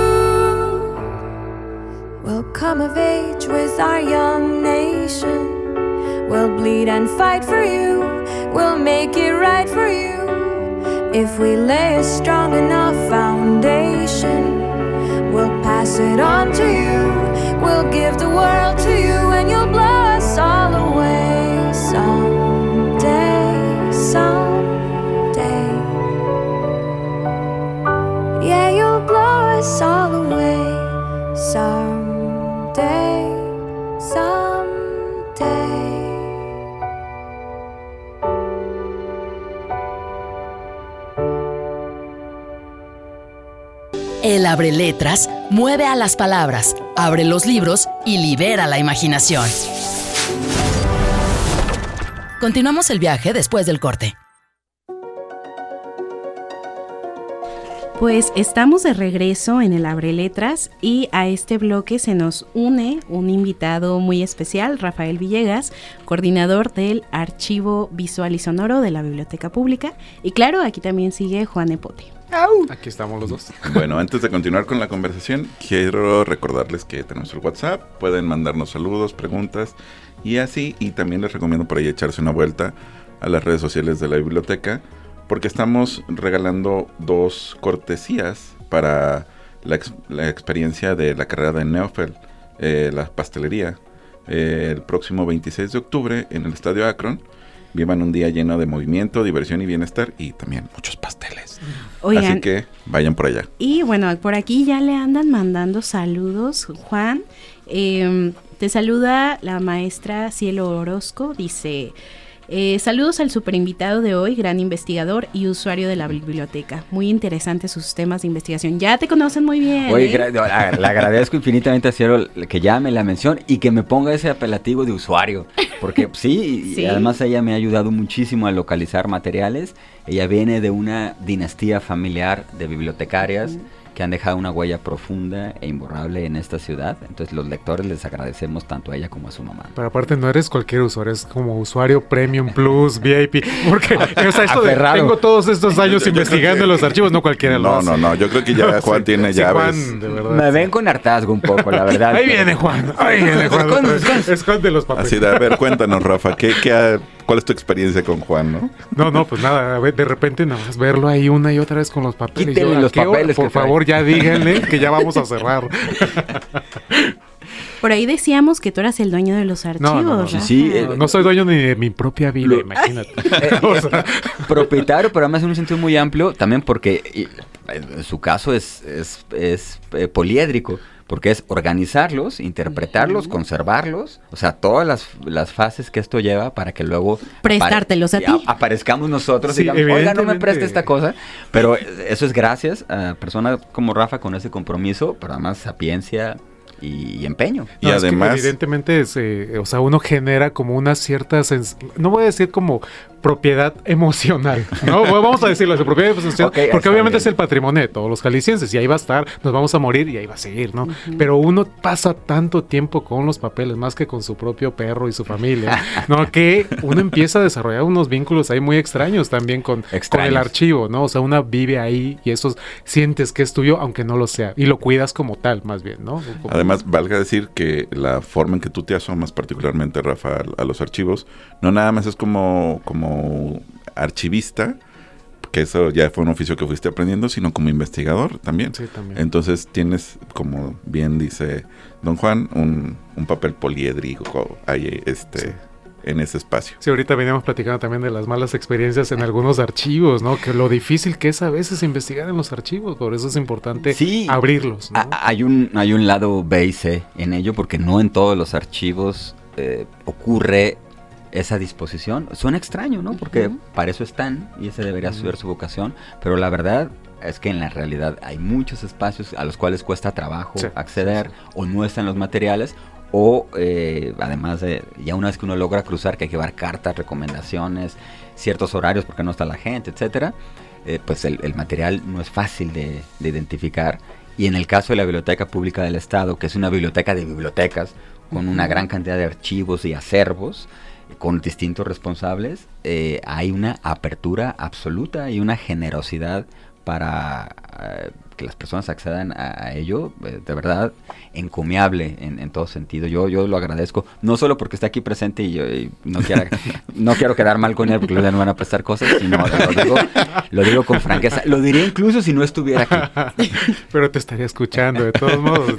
Speaker 6: We'll come of age with our young nation. We'll bleed and fight for you. We'll make it right for you. If we lay a strong enough foundation, we'll pass it on to you. We'll give the world to you, and you'll blow us all away someday, someday. Yeah, you'll blow us all away someday, someday.
Speaker 1: El abreletras mueve a las palabras, abre los libros y libera la imaginación. Continuamos el viaje después del corte.
Speaker 3: Pues estamos de regreso en el Abreletras y a este bloque se nos une un invitado muy especial, Rafael Villegas, coordinador del Archivo Visual y Sonoro de la Biblioteca Pública. Y claro, aquí también sigue Juan Epote.
Speaker 7: Aquí estamos los dos.
Speaker 4: Bueno, antes de continuar con la conversación, quiero recordarles que tenemos el WhatsApp, pueden mandarnos saludos, preguntas y así, y también les recomiendo por ahí echarse una vuelta a las redes sociales de la biblioteca, porque estamos regalando 2 cortesías para la experiencia de la carrera de Neufeld, la pastelería, el próximo 26 de octubre en el Estadio Akron. Vivan un día lleno de movimiento, diversión y bienestar y también muchos pasteles.
Speaker 3: Oigan,
Speaker 4: así que vayan por allá.
Speaker 3: Y bueno, por aquí ya le andan mandando saludos, Juan. Te saluda la maestra Cielo Orozco, dice... saludos al super invitado de hoy, gran investigador y usuario de la biblioteca. Muy interesantes sus temas de investigación. Ya te conocen muy bien.
Speaker 5: Oye, le agradezco infinitamente a Cielo que llame la mención y que me ponga ese apelativo de usuario. Porque sí, y además ella me ha ayudado muchísimo a localizar materiales. Ella viene de una dinastía familiar de bibliotecarias que han dejado una huella profunda e imborrable en esta ciudad. Entonces los lectores les agradecemos tanto a ella como a su mamá.
Speaker 7: Pero aparte no eres cualquier usuario, es como usuario Premium Plus, VIP, porque o sea, esto tengo todos estos años investigando en los archivos, no cualquiera lo hace.
Speaker 4: No, yo creo que ya Juan tiene llaves.
Speaker 7: Juan, de verdad,
Speaker 5: me ven con hartazgo un poco, la verdad.
Speaker 7: Ahí viene Juan. Esconde los papeles.
Speaker 4: Así de, a ver, cuéntanos, Rafa, ¿cuál es tu experiencia con Juan, no?
Speaker 7: No, pues nada, a ver, de repente nada más verlo ahí una y otra vez con los papeles.
Speaker 5: Quítenle los papeles,
Speaker 7: por favor, ya díganle que ya vamos a cerrar.
Speaker 3: Por ahí decíamos que tú eras el dueño de los archivos.
Speaker 7: No.
Speaker 5: Sí,
Speaker 7: no soy dueño ni de mi propia vida, imagínate.
Speaker 5: Propietario, pero además en un sentido muy amplio, también porque en su caso es poliédrico. Porque es organizarlos, interpretarlos, conservarlos, o sea, todas las fases que esto lleva para que luego
Speaker 3: prestártelos a ti.
Speaker 5: Aparezcamos nosotros y digamos, oiga, no me preste esta cosa. Pero eso es gracias a personas como Rafa con ese compromiso, pero además sapiencia y empeño.
Speaker 4: Y además,
Speaker 7: evidentemente, o sea, uno genera como una cierta, no voy a decir como propiedad emocional, ¿no? Vamos a decirlo así, propiedad emocional, porque obviamente bien. Es el patrimonio de todos los jaliscienses y ahí va a estar, nos vamos a morir y ahí va a seguir, ¿no? Pero uno pasa tanto tiempo con los papeles, más que con su propio perro y su familia, ¿no? Que uno empieza a desarrollar unos vínculos ahí muy extraños también con el archivo, ¿no? O sea, uno vive ahí y eso sientes que es tuyo, aunque no lo sea, y lo cuidas como tal, más bien, ¿no?
Speaker 4: Además, valga decir que la forma en que tú te asomas particularmente, Rafa, a los archivos, no nada más es como archivista, que eso ya fue un oficio que fuiste aprendiendo, sino como investigador también.
Speaker 7: Sí, también.
Speaker 4: Entonces tienes, como bien dice don Juan, un papel poliédrico ahí en ese espacio.
Speaker 7: Sí, ahorita veníamos platicando también de las malas experiencias en algunos archivos, ¿no? Que lo difícil que es a veces investigar en los archivos, por eso es importante abrirlos, ¿no?
Speaker 5: Hay un lado B y C en ello, porque no en todos los archivos ocurre esa disposición. Suena extraño, ¿no? Porque para eso están y ese debería ser su vocación, pero la verdad es que en la realidad hay muchos espacios a los cuales cuesta trabajo acceder o no están los materiales o además de ya una vez que uno logra cruzar que hay que llevar cartas, recomendaciones, ciertos horarios porque no está la gente, etcétera, pues el material no es fácil de identificar. Y en el caso de la Biblioteca Pública del Estado, que es una biblioteca de bibliotecas con una gran cantidad de archivos y acervos con distintos responsables, hay una apertura absoluta y una generosidad para que las personas accedan a ello, de verdad, encomiable en todo sentido. Yo lo agradezco, no solo porque está aquí presente y no quiero quedar mal con él porque luego no van a prestar cosas, sino lo digo con franqueza. Lo diría incluso si no estuviera aquí.
Speaker 7: Pero te estaría escuchando, de todos modos.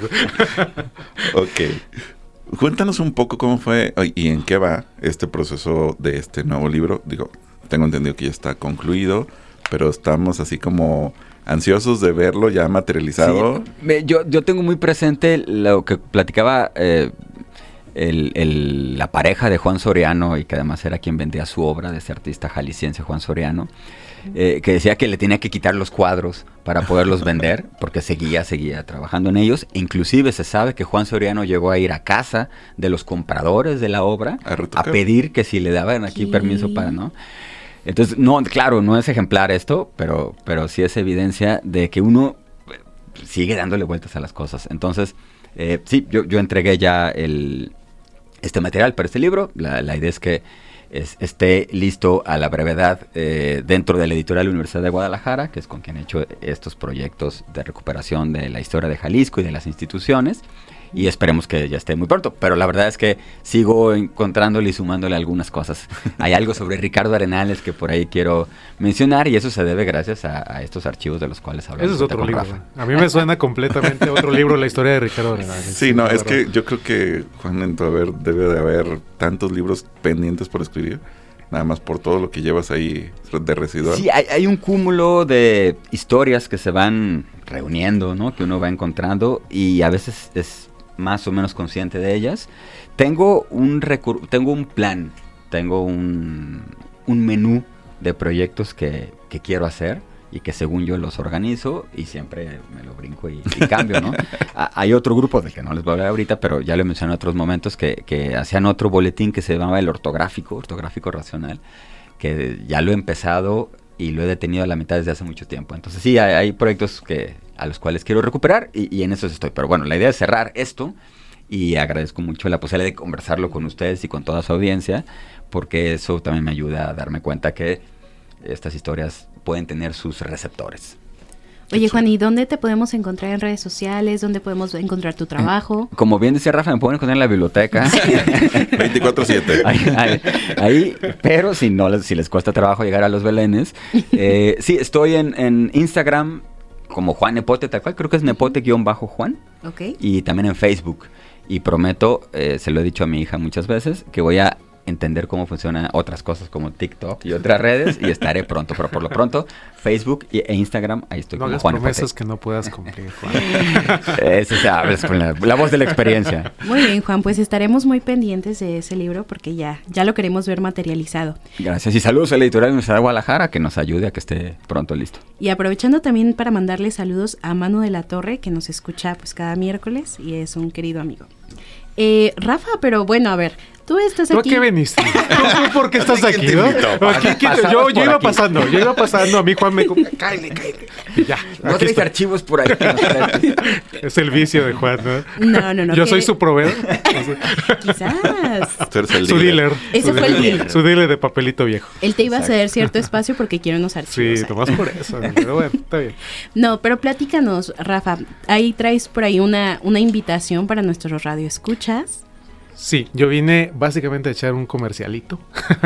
Speaker 4: Ok. Cuéntanos un poco cómo fue y en qué va este proceso de este nuevo libro. Digo, tengo entendido que ya está concluido, pero estamos así como ansiosos de verlo ya materializado.
Speaker 5: Sí, yo tengo muy presente lo que platicaba la pareja de Juan Soriano, y que además era quien vendía su obra, de ese artista jalisciense Juan Soriano, que decía que le tenía que quitar los cuadros para poderlos vender, porque seguía trabajando en ellos. Inclusive se sabe que Juan Soriano llegó a ir a casa de los compradores de la obra a pedir que si le daban aquí permiso para, ¿no? Entonces, no, claro, no es ejemplar esto, pero sí es evidencia de que uno sigue dándole vueltas a las cosas. Entonces, sí, yo entregué ya este material para este libro. La idea es que esté listo a la brevedad dentro de la editorial Universidad de Guadalajara, que es con quien he hecho estos proyectos de recuperación de la historia de Jalisco y de las instituciones. Y esperemos que ya esté muy pronto. Pero la verdad es que sigo encontrándole y sumándole algunas cosas. Hay algo sobre Ricardo Arenales que por ahí quiero mencionar, y eso se debe gracias a estos archivos de los cuales hablamos.
Speaker 7: Eso es otro libro. Rafa. A mí me suena completamente otro libro, la historia de Ricardo Arenales.
Speaker 4: Sí, no, es que yo creo que, Juan, en tu haber debe de haber tantos libros pendientes por escribir, nada más por todo lo que llevas ahí de residual.
Speaker 5: Sí, hay un cúmulo de historias que se van reuniendo, ¿no? Que uno va encontrando, y a veces es más o menos consciente de ellas. Tengo un plan, tengo un menú de proyectos que quiero hacer y que según yo los organizo y siempre me lo brinco y cambio, ¿no? Hay otro grupo del que no les voy a hablar ahorita, pero ya lo mencioné en otros momentos, que hacían otro boletín que se llamaba el ortográfico racional, que ya lo he empezado y lo he detenido a la mitad desde hace mucho tiempo. Entonces sí, hay proyectos a los cuales quiero recuperar y en eso estoy. Pero bueno, la idea es cerrar esto, y agradezco mucho la posibilidad de conversarlo con ustedes y con toda su audiencia, porque eso también me ayuda a darme cuenta que estas historias pueden tener sus receptores.
Speaker 3: Oye, Juan, ¿y dónde te podemos encontrar en redes sociales? ¿Dónde podemos encontrar tu trabajo?
Speaker 5: Como bien decía Rafa, me pueden encontrar en la biblioteca.
Speaker 4: 24/7.
Speaker 5: Ahí, pero si les cuesta trabajo llegar a los belenes. Sí, estoy en Instagram como Juan Nepote, tal cual. Creo que es Nepote-Juan.
Speaker 3: Okay.
Speaker 5: Y también en Facebook. Y prometo, se lo he dicho a mi hija muchas veces, que voy a entender cómo funcionan otras cosas como TikTok y otras redes, y estaré pronto, pero por lo pronto Facebook e Instagram, ahí estoy como Juan Nepote.
Speaker 7: No hagas promesas que no puedas cumplir, Juan.
Speaker 5: Eso se habla con la voz de la experiencia.
Speaker 3: Muy bien, Juan, pues estaremos muy pendientes de ese libro porque ya lo queremos ver materializado.
Speaker 5: Gracias, y saludos a la editorial Universidad de Guadalajara, que nos ayude a que esté pronto listo.
Speaker 3: Y aprovechando también para mandarle saludos a Manu de la Torre, que nos escucha pues cada miércoles y es un querido amigo. Rafa, pero bueno, a ver, tú estás aquí.
Speaker 7: ¿Tú a qué viniste? ¿Tú por qué estás aquí, no? Yo iba pasando, a mí Juan me dijo, cállate. Y ya.
Speaker 5: No traes archivos por ahí.
Speaker 7: Es el vicio de Juan, ¿no?
Speaker 3: No.
Speaker 7: Yo soy su proveedor.
Speaker 3: Quizás.
Speaker 4: Su
Speaker 7: dealer.
Speaker 3: Ese fue el deal.
Speaker 7: Su dealer de papelito viejo.
Speaker 3: Él te iba a ceder cierto espacio porque quiere unos archivos.
Speaker 7: Sí, nomás por eso. Pero bueno, está bien.
Speaker 3: No, pero platícanos, Rafa. Ahí traes por ahí una invitación para nuestros radioescuchas.
Speaker 7: Sí, yo vine básicamente a echar un comercialito.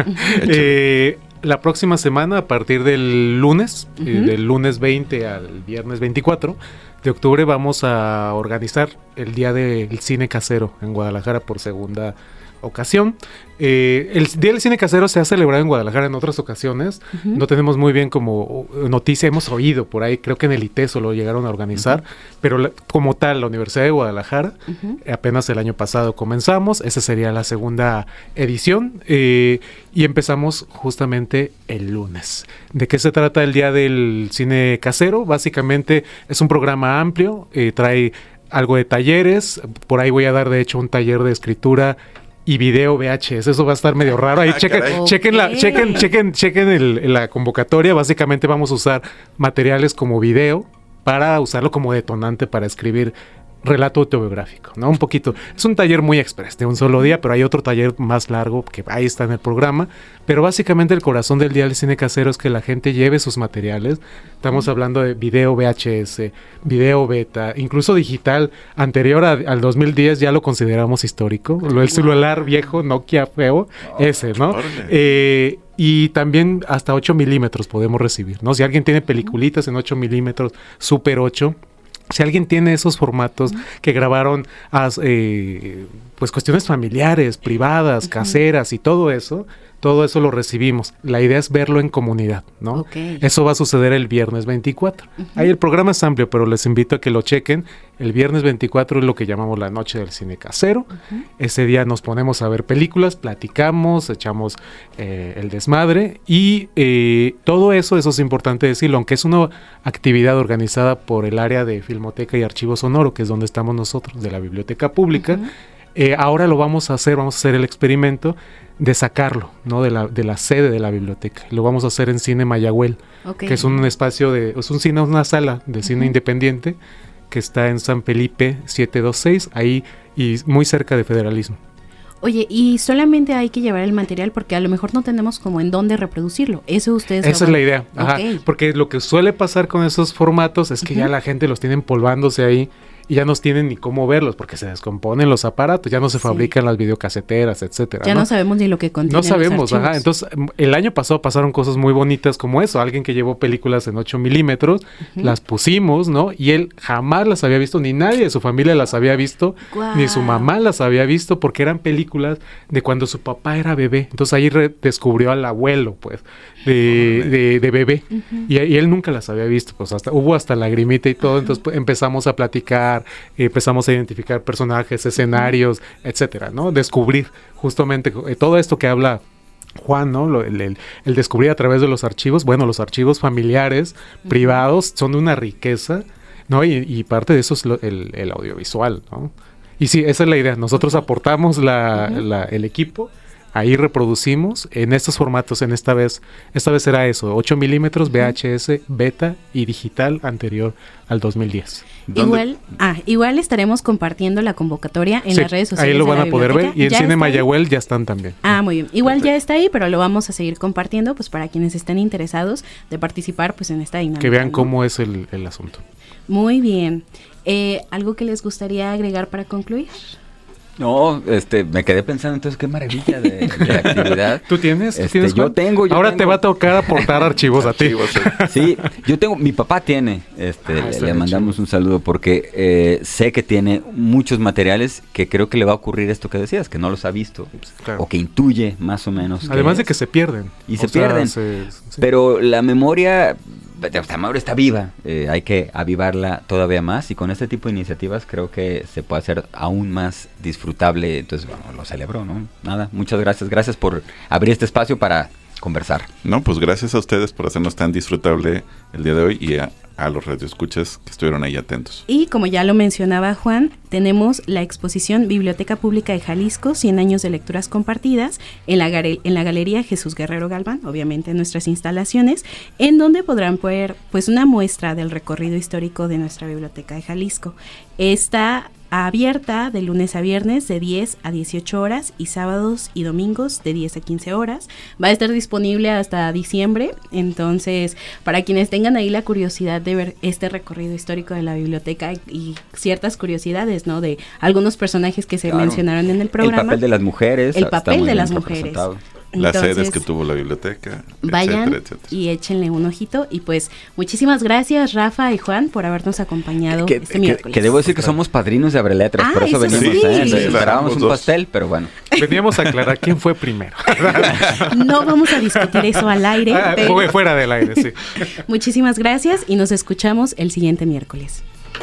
Speaker 7: La próxima semana, a partir del lunes, del lunes 20 al viernes 24 de octubre, vamos a organizar el Día del Cine Casero en Guadalajara por segunda ocasión. El Día del Cine Casero se ha celebrado en Guadalajara en otras ocasiones. No tenemos muy bien como noticia, hemos oído por ahí, creo que en el ITESO lo llegaron a organizar, pero como tal, la Universidad de Guadalajara, apenas el año pasado comenzamos, esa sería la segunda edición, y empezamos justamente el lunes. ¿De qué se trata el Día del Cine Casero? Básicamente es un programa amplio, trae algo de talleres, por ahí voy a dar de hecho un taller de escritura y video VHS, eso va a estar medio raro. Ahí chequen la convocatoria. Básicamente vamos a usar materiales como video para usarlo como detonante para escribir relato autobiográfico, ¿no? Un poquito. Es un taller muy express, de un solo día, pero hay otro taller más largo que ahí está en el programa. Pero básicamente el corazón del Día del Cine Casero es que la gente lleve sus materiales. Estamos hablando de video VHS, video beta, incluso digital. Anterior al 2010 ya lo consideramos histórico. El celular viejo, Nokia feo, ese, ¿no? Y también hasta 8 milímetros podemos recibir, ¿no? Si alguien tiene peliculitas en 8 milímetros, Super 8... Si alguien tiene esos formatos que grabaron pues cuestiones familiares, privadas, caseras y todo eso lo recibimos. La idea es verlo en comunidad, ¿no? Okay. Eso va a suceder el viernes 24. Ahí el programa es amplio, pero les invito a que lo chequen. El viernes 24 es lo que llamamos la Noche del Cine Casero. Ese día nos ponemos a ver películas, platicamos, echamos el desmadre y todo eso es importante decirlo, aunque es una actividad organizada por el área de Filmoteca y Archivo Sonoro, que es donde estamos nosotros, de la Biblioteca Pública. Ahora vamos a hacer el experimento de sacarlo, ¿no? de la sede de la biblioteca. Lo vamos a hacer en Cine Mayagüel, que es un espacio una sala de cine independiente que está en San Felipe 726, ahí y muy cerca de Federalismo.
Speaker 3: Oye, y solamente hay que llevar el material porque a lo mejor no tenemos como en dónde reproducirlo. Eso ustedes...
Speaker 7: Esa es la idea. Ajá. Porque lo que suele pasar con esos formatos es que ya la gente los tiene empolvándose ahí y ya no tienen ni cómo verlos porque se descomponen los aparatos, ya no se fabrican las videocaseteras, etcétera.
Speaker 3: Ya no sabemos ni lo que contienen.
Speaker 7: No sabemos, ajá. Entonces, el año pasado pasaron cosas muy bonitas como eso. Alguien que llevó películas en 8 milímetros, las pusimos, ¿no? Y él jamás las había visto, ni nadie de su familia las había visto, ni su mamá las había visto, porque eran películas de cuando su papá era bebé. Entonces ahí descubrió al abuelo, pues, de bebé. Y él nunca las había visto, pues hubo hasta lagrimita y todo. Entonces empezamos a platicar, empezamos a identificar personajes, escenarios, etcétera, ¿no? Descubrir justamente todo esto que habla Juan, ¿no? El descubrir a través de los archivos. Bueno, los archivos familiares, privados, son de una riqueza, ¿no? Y parte de eso es el audiovisual, ¿no? Y sí, esa es la idea. Nosotros aportamos el equipo. Ahí reproducimos en estos formatos, esta vez será eso, 8 milímetros, VHS, beta y digital anterior al 2010.
Speaker 3: Igual estaremos compartiendo la convocatoria en las redes sociales.
Speaker 7: Ahí lo van a poder ver y en Cine Mayagüel ya están también.
Speaker 3: Muy bien. Igual ya está ahí, pero lo vamos a seguir compartiendo pues para quienes estén interesados de participar pues en esta dinámica.
Speaker 7: Que vean cómo es el asunto.
Speaker 3: Muy bien. ¿Algo que les gustaría agregar para concluir?
Speaker 5: No, me quedé pensando entonces qué maravilla de actividad.
Speaker 7: ¿Tú tienes?
Speaker 5: Yo tengo.
Speaker 7: Ahora te va a tocar aportar archivos a ti.
Speaker 5: Sí, yo tengo, mi papá tiene, le mandamos un saludo porque sé que tiene muchos materiales que creo que le va a ocurrir esto que decías, que no los ha visto, o que intuye más o menos.
Speaker 7: Además de que se pierden.
Speaker 5: Y se pierden. Pero la memoria está viva, hay que avivarla todavía más y con este tipo de iniciativas creo que se puede hacer aún más disfrutable, entonces bueno, lo celebro, ¿no? Nada, muchas gracias por abrir este espacio para conversar.
Speaker 4: No, pues gracias a ustedes por hacernos tan disfrutable el día de hoy y a los radioescuchas que estuvieron ahí atentos.
Speaker 3: Y como ya lo mencionaba Juan, tenemos la exposición Biblioteca Pública de Jalisco, 100 años de lecturas compartidas, en la Galería Jesús Guerrero Galván, obviamente en nuestras instalaciones, en donde podrán ver pues una muestra del recorrido histórico de nuestra Biblioteca de Jalisco. Está abierta de lunes a viernes de 10 a 18 horas y sábados y domingos de 10 a 15 horas. Va a estar disponible hasta diciembre, entonces para quienes tengan ahí la curiosidad de ver este recorrido histórico de la biblioteca y ciertas curiosidades, ¿no? De algunos personajes que se mencionaron en el programa.
Speaker 5: El papel de las mujeres.
Speaker 3: El papel de las mujeres.
Speaker 4: Las sedes que tuvo la biblioteca,
Speaker 3: vayan,
Speaker 4: etcétera.
Speaker 3: Y échenle un ojito. Y pues muchísimas gracias Rafa y Juan por habernos acompañado este miércoles.
Speaker 5: Que debo decir que somos padrinos de Abreletras, por eso venimos. Esperábamos un pastel, pero bueno.
Speaker 7: Veníamos a aclarar quién fue primero.
Speaker 3: No vamos a discutir eso al aire.
Speaker 7: Pero fuera del aire, sí.
Speaker 3: Muchísimas gracias y nos escuchamos el siguiente miércoles.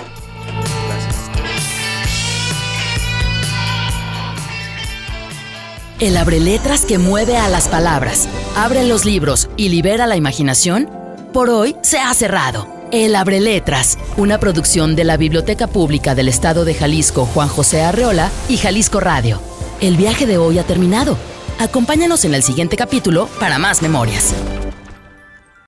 Speaker 1: El abreletras que mueve a las palabras, abre los libros y libera la imaginación, por hoy se ha cerrado. El Abreletras, una producción de la Biblioteca Pública del Estado de Jalisco Juan José Arreola y Jalisco Radio. El viaje de hoy ha terminado. Acompáñanos en el siguiente capítulo para más memorias.